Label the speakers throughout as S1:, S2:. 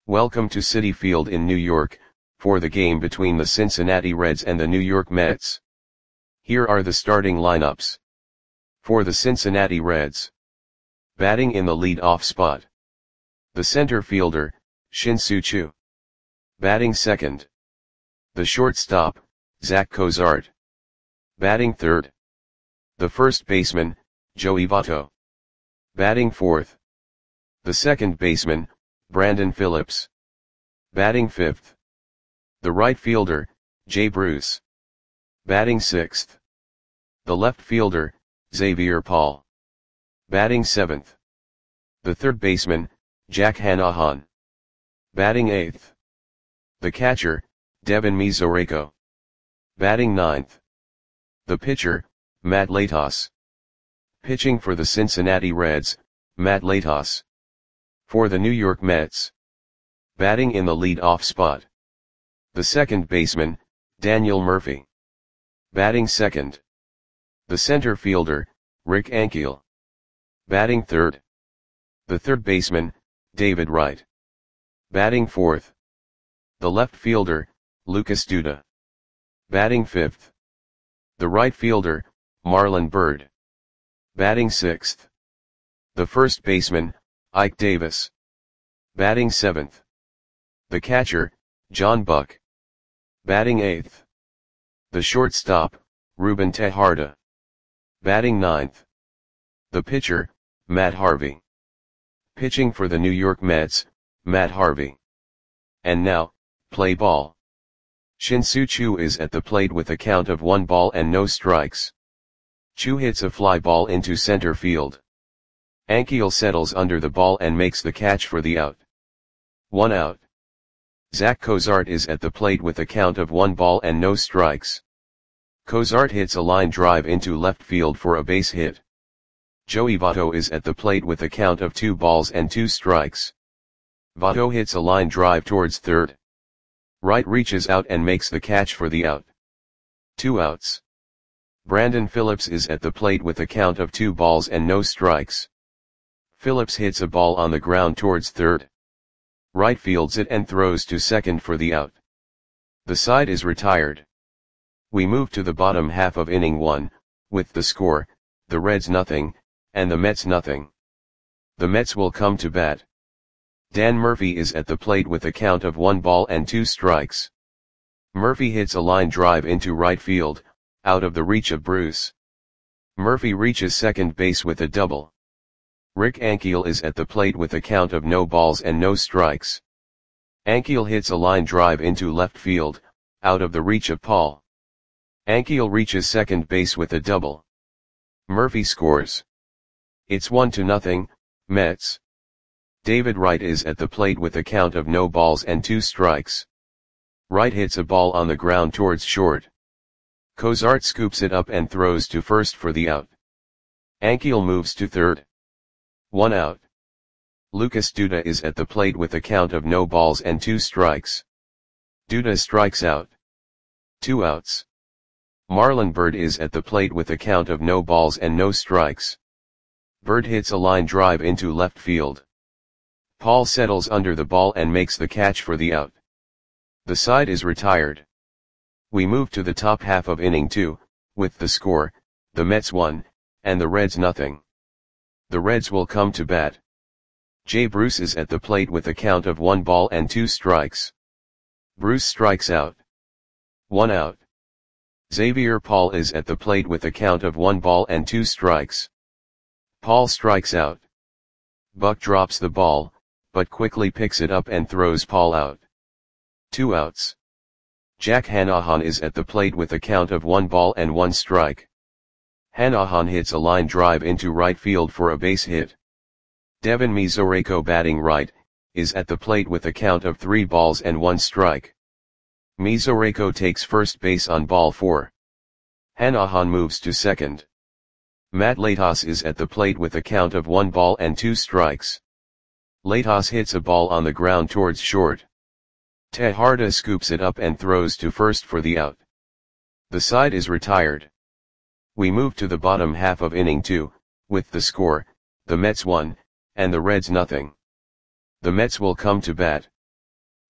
S1: Welcome to Citi Field in New York, for the game between the Cincinnati Reds and the New York Mets. Here are the starting lineups. For the Cincinnati Reds. Batting in the lead-off spot. The center fielder, Shin-Soo Choo. Batting second. The shortstop, Zach Cozart. Batting third. The first baseman, Joey Votto. Batting fourth. The second baseman, Brandon Phillips. Batting fifth. The right fielder, Jay Bruce. Batting sixth. The left fielder, Xavier Paul. Batting seventh. The third baseman, Jack Hannahan. Batting eighth. The catcher, Devin Mesoraco. Batting ninth. The pitcher, Matt Latos. Pitching for the Cincinnati Reds, Matt Latos. For the New York Mets. Batting in the lead-off spot. The second baseman, Daniel Murphy. Batting second. The center fielder, Rick Ankiel. Batting third. The third baseman, David Wright. Batting fourth. The left fielder, Lucas Duda. Batting fifth. The right fielder, Marlon Byrd. Batting sixth. The first baseman, Ike Davis. Batting seventh. The catcher, John Buck. Batting eighth. The shortstop, Ruben Tejada. Batting ninth. The pitcher, Matt Harvey. Pitching for the New York Mets, Matt Harvey. And now, play ball. Shin-Soo Choo is at the plate with a count of 1 ball and no strikes. Choo hits a fly ball into center field. Ankiel settles under the ball and makes the catch for the out. 1 out. Zach Cozart is at the plate with a count of 1 ball and no strikes. Cozart hits a line drive into left field for a base hit. Joey Votto is at the plate with a count of 2 balls and 2 strikes. Votto hits a line drive towards third. Wright reaches out and makes the catch for the out. 2 outs. Brandon Phillips is at the plate with a count of 2 balls and no strikes. Phillips hits a ball on the ground towards third. Wright fields it and throws to second for the out. The side is retired. We move to the bottom half of inning 1, with the score, the Reds nothing, and the Mets nothing. The Mets will come to bat. Dan Murphy is at the plate with a count of 1 ball and 2 strikes. Murphy hits a line drive into right field, out of the reach of Bruce. Murphy reaches second base with a double. Rick Ankiel is at the plate with a count of no balls and no strikes. Ankiel hits a line drive into left field, out of the reach of Paul. Ankiel reaches second base with a double. Murphy scores. It's 1-0, Mets. David Wright is at the plate with a count of no balls and 2 strikes. Wright hits a ball on the ground towards short. Cozart scoops it up and throws to first for the out. Ankiel moves to third. 1 out. Lucas Duda is at the plate with a count of no balls and 2 strikes. Duda strikes out. 2 outs. Marlon Byrd is at the plate with a count of no balls and no strikes. Byrd hits a line drive into left field. Paul settles under the ball and makes the catch for the out. The side is retired. We move to the top half of inning 2, with the score, the Mets 1, and the Reds nothing. The Reds will come to bat. Jay Bruce is at the plate with a count of 1 ball and 2 strikes. Bruce strikes out. 1 out. Xavier Paul is at the plate with a count of 1 ball and 2 strikes. Paul strikes out. Buck drops the ball, but quickly picks it up and throws Paul out. 2 outs. Jack Hannahan is at the plate with a count of 1 ball and 1 strike. Hannahan hits a line drive into right field for a base hit. Devin Mesoraco, batting right, is at the plate with a count of 3 balls and 1 strike. Mesoraco takes first base on ball 4. Hannahan moves to second. Matt Latos is at the plate with a count of 1 ball and 2 strikes. Latos hits a ball on the ground towards short. Tejada scoops it up and throws to first for the out. The side is retired. We move to the bottom half of inning 2, with the score, the Mets 1, and the Reds nothing. The Mets will come to bat.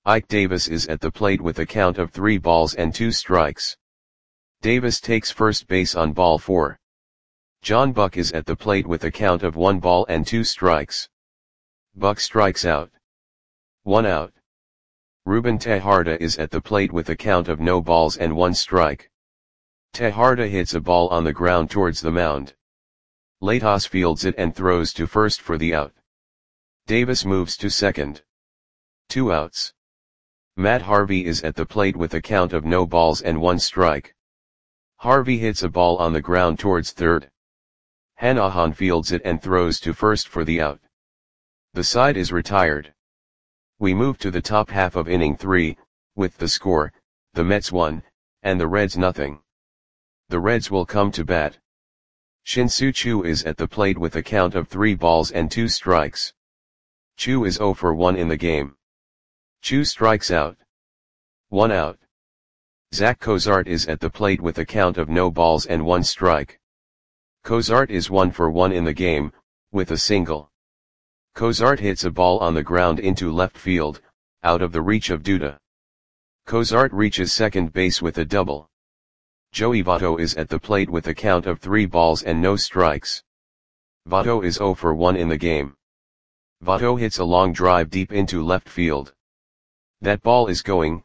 S1: Ike Davis is at the plate with a count of 3 balls and 2 strikes. Davis takes first base on ball 4. John Buck is at the plate with a count of 1 ball and 2 strikes. Buck strikes out. 1 out. Ruben Tejada is at the plate with a count of no balls and 1 strike. Tejada hits a ball on the ground towards the mound. Latos fields it and throws to first for the out. Davis moves to second. 2 outs. Matt Harvey is at the plate with a count of no balls and 1 strike. Harvey hits a ball on the ground towards third. Hanahan fields it and throws to first for the out. The side is retired. We move to the top half of inning 3, with the score, the Mets 1, and the Reds nothing. The Reds will come to bat. Shin-Soo Choo is at the plate with a count of 3 balls and 2 strikes. Choo is 0 for 1 in the game. Choo strikes out. 1 out. Zach Cozart is at the plate with a count of no balls and 1 strike. Cozart is 1 for 1 in the game, with a single. Cozart hits a ball on the ground into left field, out of the reach of Duda. Cozart reaches second base with a double. Joey Votto is at the plate with a count of 3 balls and no strikes. Votto is 0 for 1 in the game. Votto hits a long drive deep into left field. That ball is gone.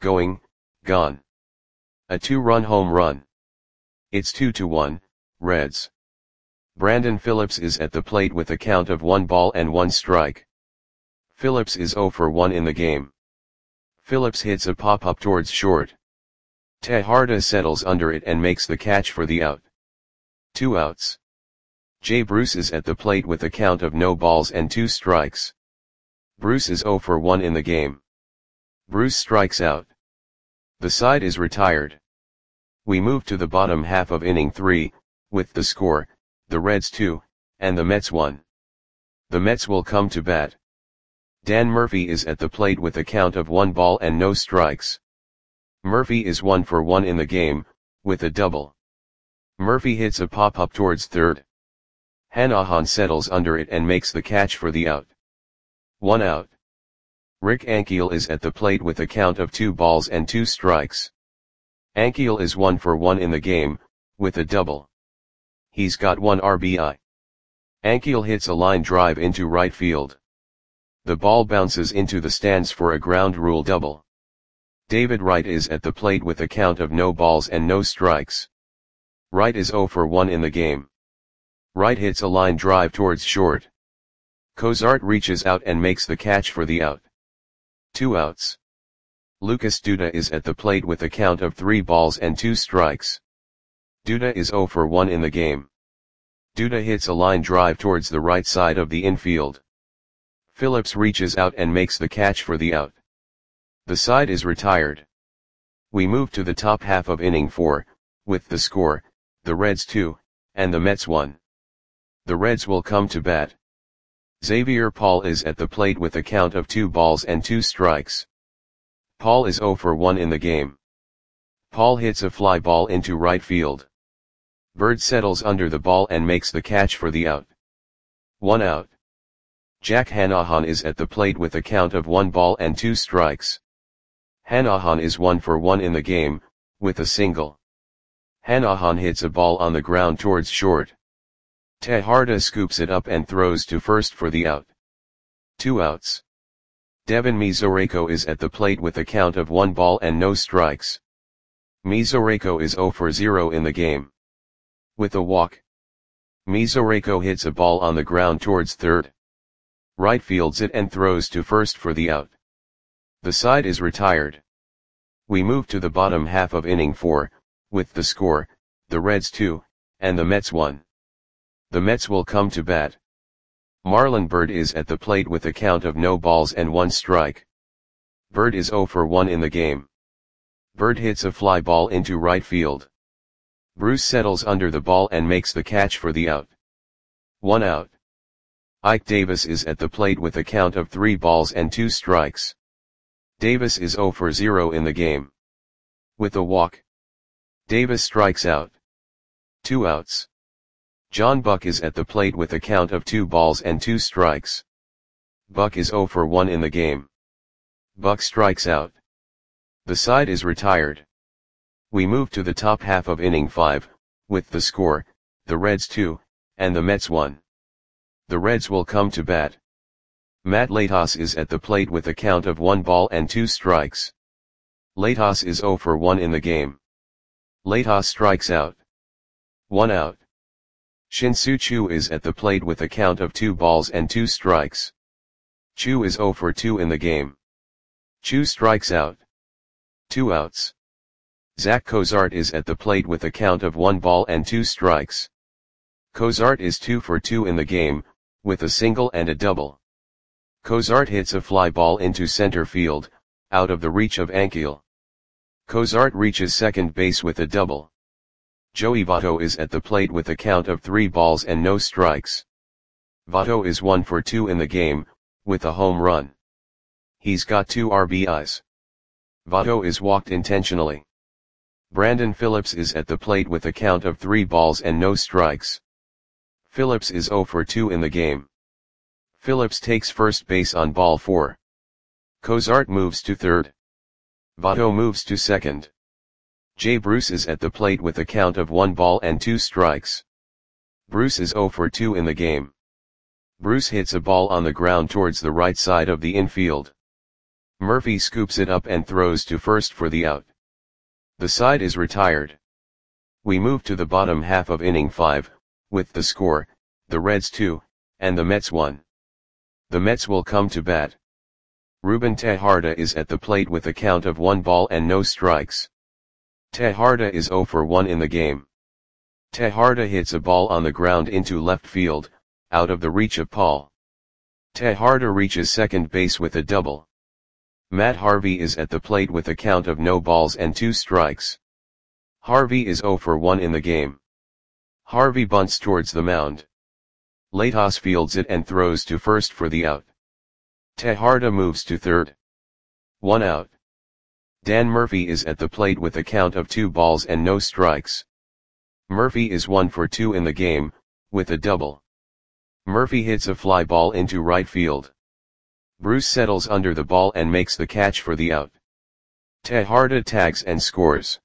S1: A 2-run home run. It's 2-1, Reds. Brandon Phillips is at the plate with a count of 1 ball and 1 strike. Phillips is 0 for 1 in the game. Phillips hits a pop-up towards short. Tejada settles under it and makes the catch for the out. 2 outs. Jay Bruce is at the plate with a count of no balls and 2 strikes. Bruce is 0 for 1 in the game. Bruce strikes out. The side is retired. We move to the bottom half of inning 3, with the score, the Reds 2, and the Mets 1. The Mets will come to bat. Dan Murphy is at the plate with a count of 1 ball and no strikes. Murphy is 1 for 1 in the game, with a double. Murphy hits a pop-up towards third. Hanahan settles under it and makes the catch for the out. 1 out. Rick Ankiel is at the plate with a count of 2 balls and 2 strikes. Ankiel is 1 for 1 in the game, with a double. He's got 1 RBI. Ankiel hits a line drive into right field. The ball bounces into the stands for a ground rule double. David Wright is at the plate with a count of no balls and no strikes. Wright is 0 for 1 in the game. Wright hits a line drive towards short. Cozart reaches out and makes the catch for the out. 2 outs. Lucas Duda is at the plate with a count of 3 balls and 2 strikes. Duda is 0 for 1 in the game. Duda hits a line drive towards the right side of the infield. Phillips reaches out and makes the catch for the out. The side is retired. We move to the top half of inning 4, with the score, the Reds 2, and the Mets 1. The Reds will come to bat. Xavier Paul is at the plate with a count of 2 balls and 2 strikes. Paul is 0 for 1 in the game. Paul hits a fly ball into right field. Bird settles under the ball and makes the catch for the out. 1 out. Jack Hanahan is at the plate with a count of 1 ball and 2 strikes. Hanahan is 1 for 1 in the game, with a single. Hanahan hits a ball on the ground towards short. Tejada scoops it up and throws to first for the out. 2 outs. Devin Mesoraco is at the plate with a count of 1 ball and no strikes. Mesoraco is 0 for 0 in the game. With a walk. Mesoraco hits a ball on the ground towards third. Right fields it and throws to first for the out. The side is retired. We move to the bottom half of inning 4, with the score, the Reds 2, and the Mets 1. The Mets will come to bat. Marlon Byrd is at the plate with a count of no balls and 1 strike. Byrd is 0 for 1 in the game. Byrd hits a fly ball into right field. Bruce settles under the ball and makes the catch for the out. 1 out. Ike Davis is at the plate with a count of 3 balls and 2 strikes. Davis is 0 for 0 in the game. With a walk. Davis strikes out. 2 outs. John Buck is at the plate with a count of 2 balls and 2 strikes. Buck is 0 for 1 in the game. Buck strikes out. The side is retired. We move to the top half of inning 5, with the score, the Reds 2, and the Mets 1. The Reds will come to bat. Matt Latos is at the plate with a count of 1 ball and 2 strikes. Latos is 0 for 1 in the game. Latos strikes out. 1 out. Shin-Soo Choo is at the plate with a count of 2 balls and 2 strikes. Choo is 0 for 2 in the game. Choo strikes out. 2 outs. Zach Cozart is at the plate with a count of 1 ball and 2 strikes. Cozart is 2 for 2 in the game, with a single and a double. Cozart hits a fly ball into center field, out of the reach of Ankiel. Cozart reaches second base with a double. Joey Votto is at the plate with a count of 3 balls and no strikes. Votto is 1 for 2 in the game, with a home run. He's got 2 RBIs. Votto is walked intentionally. Brandon Phillips is at the plate with a count of 3 balls and no strikes. Phillips is 0 for 2 in the game. Phillips takes first base on ball 4. Cozart moves to third. Votto moves to second. Jay Bruce is at the plate with a count of 1 ball and 2 strikes. Bruce is 0 for 2 in the game. Bruce hits a ball on the ground towards the right side of the infield. Murphy scoops it up and throws to first for the out. The side is retired. We move to the bottom half of inning 5, with the score, the Reds 2, and the Mets 1. The Mets will come to bat. Ruben Tejada is at the plate with a count of 1 ball and no strikes. Tejada is 0 for 1 in the game. Tejada hits a ball on the ground into left field, out of the reach of Paul. Tejada reaches second base with a double. Matt Harvey is at the plate with a count of no balls and 2 strikes. Harvey is 0 for 1 in the game. Harvey bunts towards the mound. Latos fields it and throws to first for the out. Tejada moves to third. 1 out. Dan Murphy is at the plate with a count of 2 balls and no strikes. Murphy is 1 for 2 in the game, with a double. Murphy hits a fly ball into right field. Bruce settles under the ball and makes the catch for the out. Tejada tags and scores.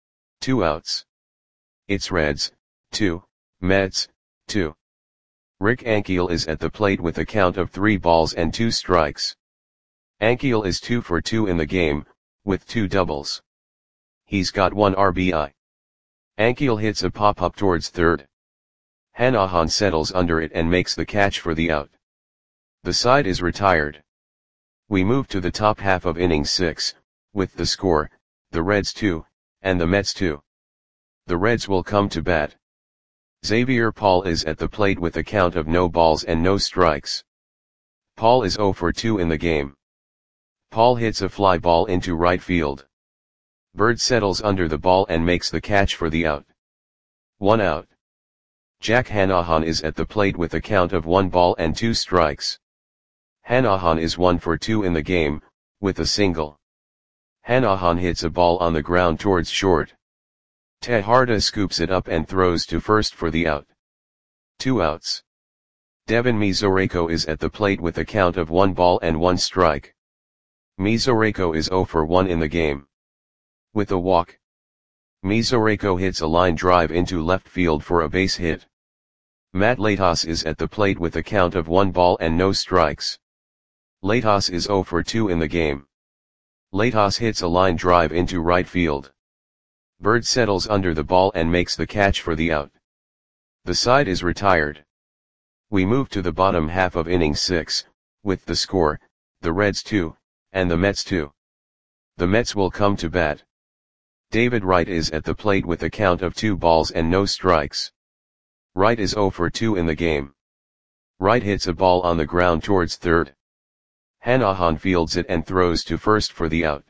S1: 2 outs. It's Reds, 2, Mets, 2. Rick Ankiel is at the plate with a count of 3 balls and 2 strikes. Ankiel is 2 for 2 in the game, with 2 doubles. He's got 1 RBI. Ankiel hits a pop-up towards third. Hanahan settles under it and makes the catch for the out. The side is retired. We move to the top half of inning 6, with the score, the Reds 2, and the Mets 2. The Reds will come to bat. Xavier Paul is at the plate with a count of no balls and no strikes. Paul is 0 for 2 in the game. Paul hits a fly ball into right field. Bird settles under the ball and makes the catch for the out. 1 out. Jack Hanahan is at the plate with a count of 1 ball and 2 strikes. Hanahan is 1 for 2 in the game, with a single. Hanahan hits a ball on the ground towards short. Tejada scoops it up and throws to first for the out. 2 outs. Devin Mesoraco is at the plate with a count of 1 ball and 1 strike. Mesoraco is 0 for 1 in the game. With a walk. Mesoraco hits a line drive into left field for a base hit. Matt Latos is at the plate with a count of 1 ball and no strikes. Latos is 0 for 2 in the game. Latos hits a line drive into right field. Bird settles under the ball and makes the catch for the out. The side is retired. We move to the bottom half of inning 6, with the score, the Reds 2, and the Mets 2. The Mets will come to bat. David Wright is at the plate with a count of 2 balls and no strikes. Wright is 0 for 2 in the game. Wright hits a ball on the ground towards third. Hanahan fields it and throws to first for the out.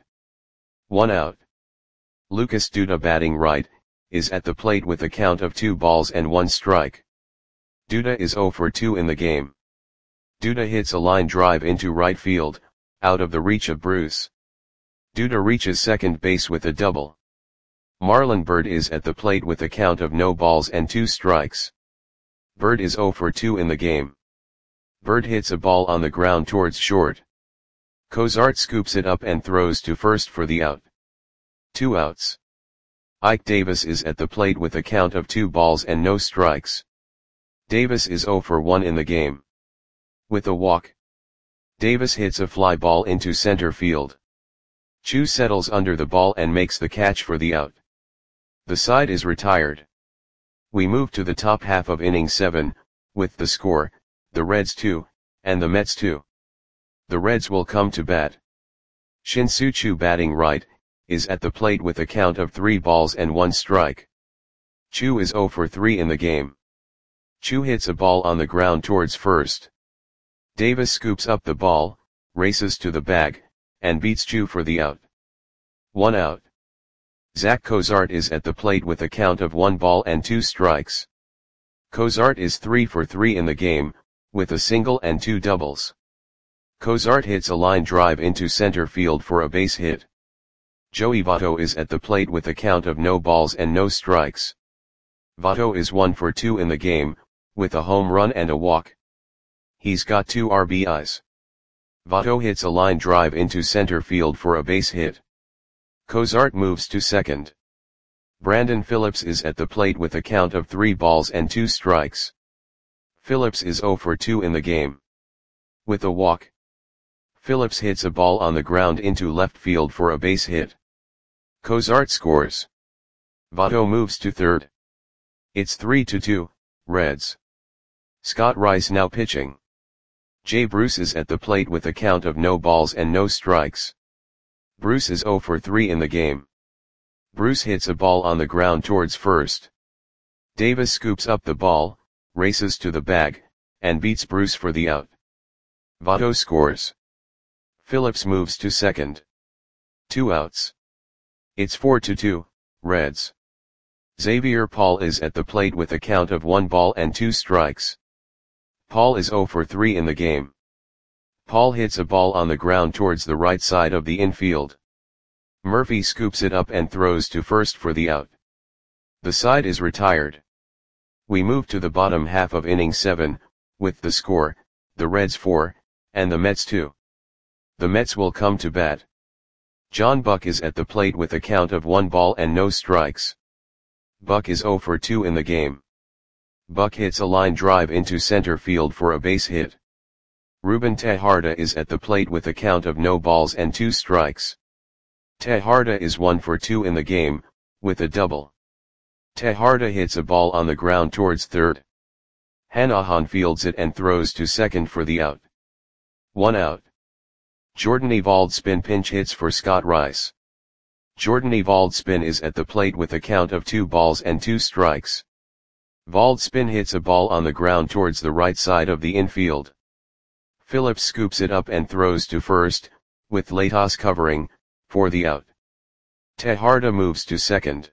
S1: 1 out. Lucas Duda batting right, is at the plate with a count of 2 balls and 1 strike. Duda is 0 for 2 in the game. Duda hits a line drive into right field, out of the reach of Bruce. Duda reaches second base with a double. Marlon Byrd is at the plate with a count of no balls and 2 strikes. Byrd is 0 for 2 in the game. Byrd hits a ball on the ground towards short. Cozart scoops it up and throws to first for the out. 2 outs. Ike Davis is at the plate with a count of 2 balls and no strikes. Davis is 0 for 1 in the game. With a walk, Davis hits a fly ball into center field. Chu settles under the ball and makes the catch for the out. The side is retired. We move to the top half of inning 7, with the score, the Reds 2, and the Mets 2. The Reds will come to bat. Shin-Soo Choo, batting right, is at the plate with a count of 3 balls and 1 strike. Chu is 0 for 3 in the game. Chu hits a ball on the ground towards first. Davis scoops up the ball, races to the bag, and beats Chu for the out. 1 out. Zach Cozart is at the plate with a count of 1 ball and 2 strikes. Cozart is 3 for 3 in the game, with a single and 2 doubles. Cozart hits a line drive into center field for a base hit. Joey Votto is at the plate with a count of no balls and no strikes. Votto is 1 for 2 in the game, with a home run and a walk. He's got 2 RBIs. Votto hits a line drive into center field for a base hit. Cozart moves to second. Brandon Phillips is at the plate with a count of 3 balls and 2 strikes. Phillips is 0 for 2 in the game. With a walk, Phillips hits a ball on the ground into left field for a base hit. Cozart scores. Votto moves to third. It's 3-2, Reds. Scott Rice now pitching. Jay Bruce is at the plate with a count of no balls and no strikes. Bruce is 0 for 3 in the game. Bruce hits a ball on the ground towards first. Davis scoops up the ball, races to the bag, and beats Bruce for the out. Votto scores. Phillips moves to second. 2 outs. It's 4-2, Reds. Xavier Paul is at the plate with a count of 1 ball and 2 strikes. Paul is 0 for 3 in the game. Paul hits a ball on the ground towards the right side of the infield. Murphy scoops it up and throws to first for the out. The side is retired. We move to the bottom half of inning 7, with the score, the Reds 4, and the Mets 2. The Mets will come to bat. John Buck is at the plate with a count of 1 ball and no strikes. Buck is 0 for 2 in the game. Buck hits a line drive into center field for a base hit. Ruben Tejada is at the plate with a count of no balls and 2 strikes. Tejada is 1 for 2 in the game, with a double. Tejada hits a ball on the ground towards third. Hanahan fields it and throws to second for the out. 1 out. Jordan Evalds-Spin pinch hits for Scott Rice. Jordan Evalds-Spin is at the plate with a count of 2 balls and 2 strikes. Valdspin hits a ball on the ground towards the right side of the infield. Phillips scoops it up and throws to first, with Latos covering, for the out. Tejada moves to second.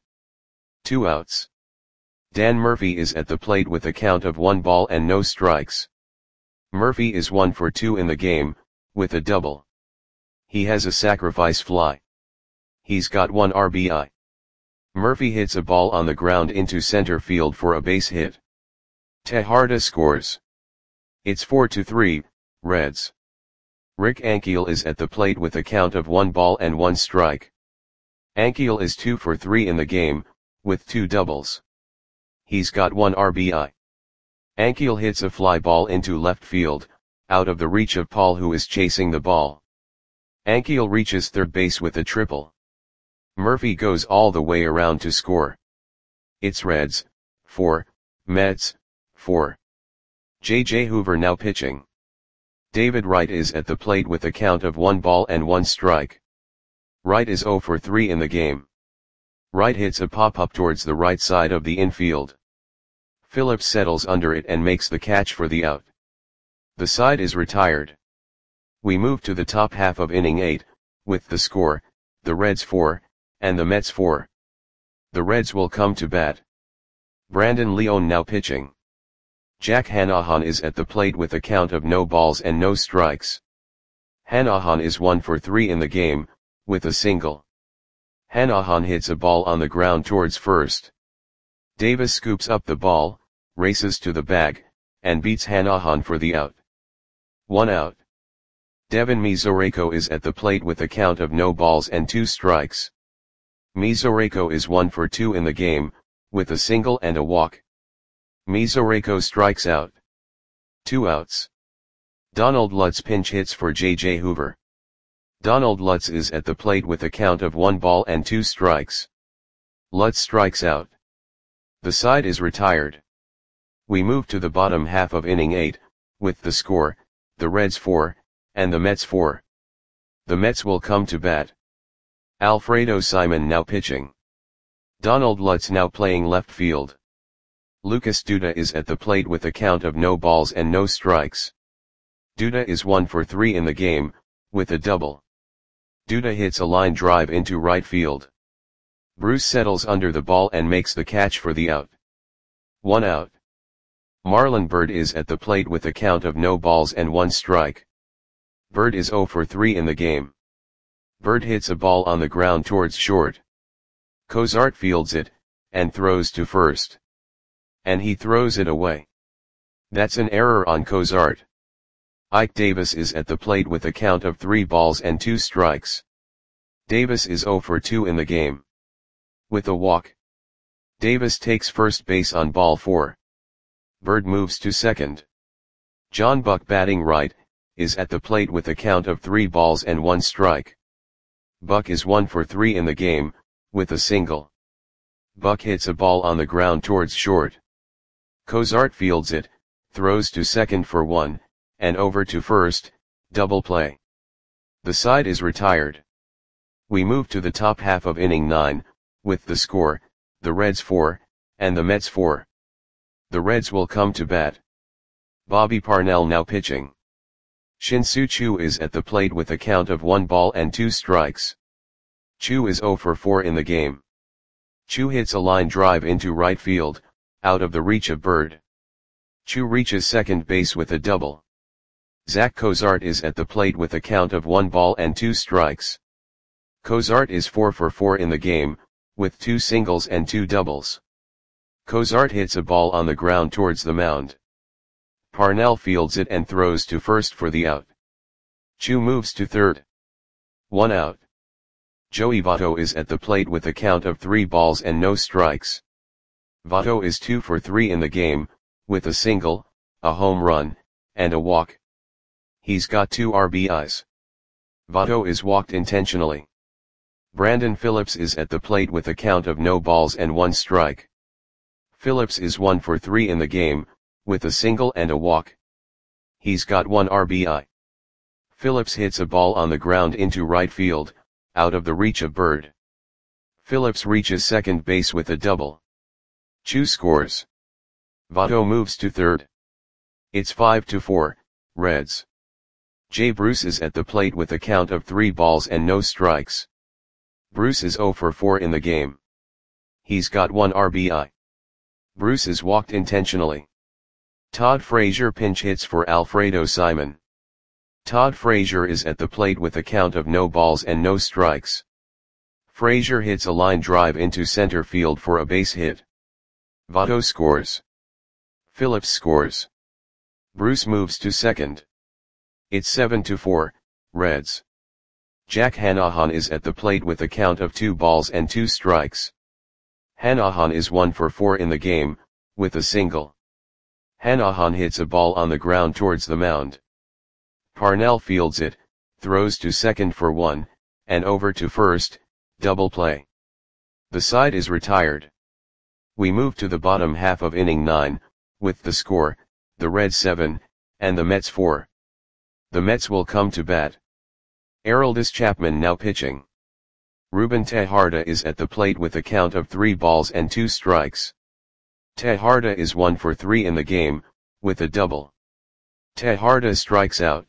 S1: 2 outs. Dan Murphy is at the plate with a count of 1 ball and no strikes. Murphy is 1 for 2 in the game, with a double. He has a sacrifice fly. He's got 1 RBI. Murphy hits a ball on the ground into center field for a base hit. Tejada scores. It's 4-3, Reds. Rick Ankiel is at the plate with a count of 1 ball and 1 strike. Ankiel is 2 for 3 in the game, with 2 doubles. He's got 1 RBI. Ankiel hits a fly ball into left field, out of the reach of Paul, who is chasing the ball. Ankiel reaches third base with a triple. Murphy goes all the way around to score. It's Reds 4, Mets 4. J.J. Hoover now pitching. David Wright is at the plate with a count of 1 ball and 1 strike. Wright is 0 for 3 in the game. Wright hits a pop-up towards the right side of the infield. Phillips settles under it and makes the catch for the out. The side is retired. We move to the top half of inning 8, with the score, the Reds 4, and the Mets 4. The Reds will come to bat. Brandon Leone now pitching. Jack Hanahan is at the plate with a count of no balls and no strikes. Hanahan is 1 for 3 in the game, with a single. Hanahan hits a ball on the ground towards first. Davis scoops up the ball, races to the bag, and beats Hanahan for the out. 1 out. Devin Mesoraco is at the plate with a count of no balls and 2 strikes. Mesoraco is 1 for 2 in the game, with a single and a walk. Mesoraco strikes out. 2 outs. Donald Lutz pinch hits for J.J. Hoover. Donald Lutz is at the plate with a count of 1 ball and 2 strikes. Lutz strikes out. The side is retired. We move to the bottom half of inning 8, with the score, the Reds 4, and the Mets 4. The Mets will come to bat. Alfredo Simon now pitching. Donald Lutz now playing left field. Lucas Duda is at the plate with a count of no balls and no strikes. Duda is 1 for 3 in the game, with a double. Duda hits a line drive into right field. Bruce settles under the ball and makes the catch for the out. 1 out. Marlon Byrd is at the plate with a count of no balls and 1 strike. Byrd is 0 for 3 in the game. Byrd hits a ball on the ground towards short. Cozart fields it, and throws to first. And he throws it away. That's an error on Cozart. Ike Davis is at the plate with a count of 3 balls and 2 strikes. Davis is 0 for 2 in the game. With a walk. Davis takes first base on ball 4. Byrd moves to second. John Buck batting right, is at the plate with a count of 3 balls and 1 strike. Buck is 1 for 3 in the game, with a single. Buck hits a ball on the ground towards short. Cozart fields it, throws to second for 1, and over to first, double play. The side is retired. We move to the top half of inning 9, with the score, the Reds 4, and the Mets 4. The Reds will come to bat. Bobby Parnell now pitching. Shin-Soo Choo is at the plate with a count of 1 ball and 2 strikes. Choo is 0 for 4 in the game. Choo hits a line drive into right field, out of the reach of Byrd. Choo reaches second base with a double. Zach Cozart is at the plate with a count of 1 ball and 2 strikes. Cozart is 4 for 4 in the game, with 2 singles and 2 doubles. Cozart hits a ball on the ground towards the mound. Parnell fields it and throws to first for the out. Choo moves to third. 1 out. Joey Votto is at the plate with a count of 3 balls and no strikes. Votto is 2 for 3 in the game, with a single, a home run, and a walk. He's got 2 RBIs. Votto is walked intentionally. Brandon Phillips is at the plate with a count of no balls and 1 strike. Phillips is 1 for 3 in the game, with a single and a walk. He's got 1 RBI. Phillips hits a ball on the ground into right field, out of the reach of Byrd. Phillips reaches second base with a double. Choo scores. Votto moves to third. It's 5-4, Reds. Jay Bruce is at the plate with a count of 3 balls and no strikes. Bruce is 0 for 4 in the game. He's got 1 RBI. Bruce is walked intentionally. Todd Frazier pinch hits for Alfredo Simon. Todd Frazier is at the plate with a count of no balls and no strikes. Frazier hits a line drive into center field for a base hit. Votto scores. Phillips scores. Bruce moves to second. It's 7-4, Reds. Jack Hanahan is at the plate with a count of 2 balls and 2 strikes. Hanahan is 1 for 4 in the game, with a single. Hanahan hits a ball on the ground towards the mound. Parnell fields it, throws to second for 1, and over to first, double play. The side is retired. We move to the bottom half of inning 9, with the score, the Reds 7, and the Mets 4. The Mets will come to bat. Aroldis Chapman now pitching. Ruben Tejada is at the plate with a count of 3 balls and 2 strikes. Tejada is 1 for 3 in the game, with a double. Tejada strikes out.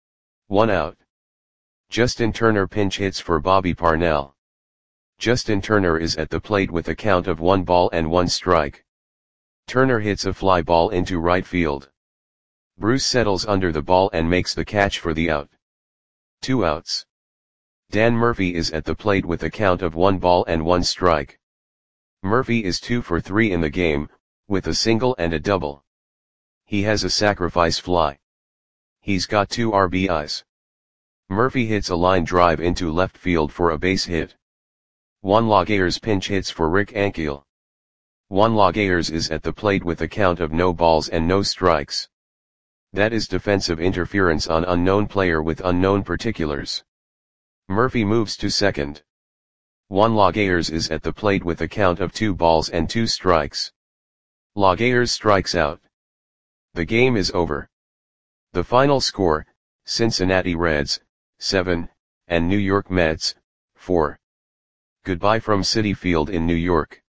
S1: 1 out. Justin Turner pinch hits for Bobby Parnell. Justin Turner is at the plate with a count of 1 ball and 1 strike. Turner hits a fly ball into right field. Bruce settles under the ball and makes the catch for the out. 2 outs. Dan Murphy is at the plate with a count of 1 ball and 1 strike. Murphy is 2 for 3 in the game, with a single and a double. He has a sacrifice fly. He's got 2 RBIs. Murphy hits a line drive into left field for a base hit. Juan Laguerre pinch hits for Rick Ankiel. Juan Laguerre is at the plate with a count of no balls and no strikes. That is defensive interference on unknown player with unknown particulars. Murphy moves to second. Juan Laguerre is at the plate with a count of 2 balls and 2 strikes. Laguerre strikes out. The game is over. The final score, Cincinnati Reds, 7, and New York Mets, 4. Goodbye from Citi Field in New York.